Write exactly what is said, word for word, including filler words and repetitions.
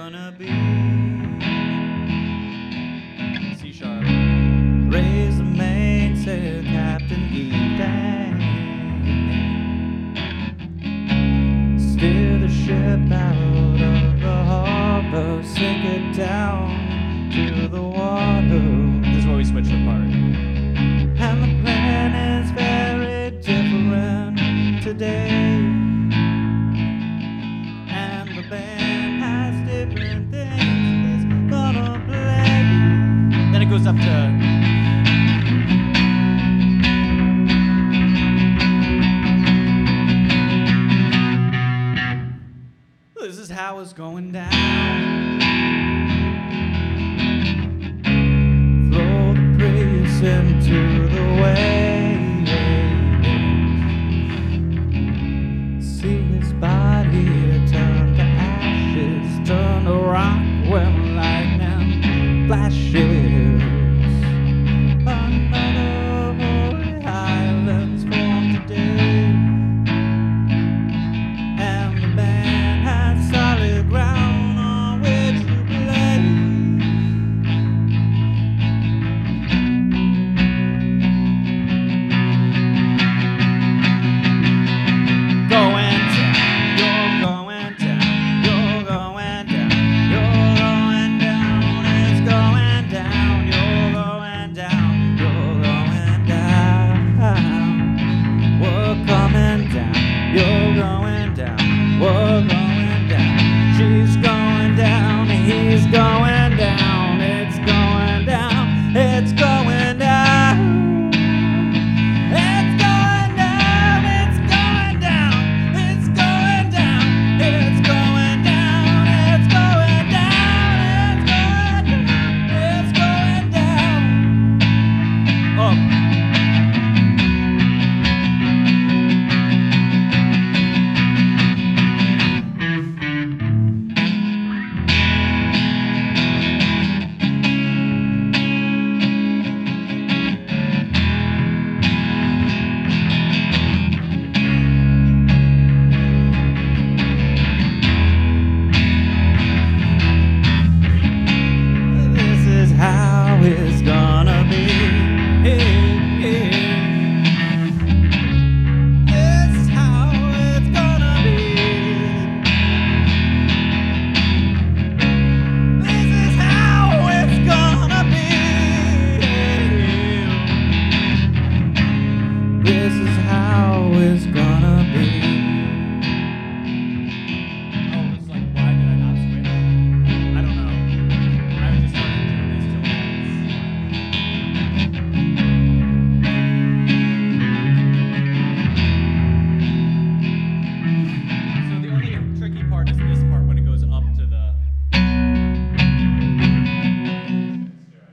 gonna be. C sharp. Raise the mainsail, Captain Eden. Steer the ship out of the harbor, sink it down to the water. This is where we switch the part. And the plan is very different today. And the band has different things it's gonna play. Then it goes up to. This is how it's going down. Throw the Prius into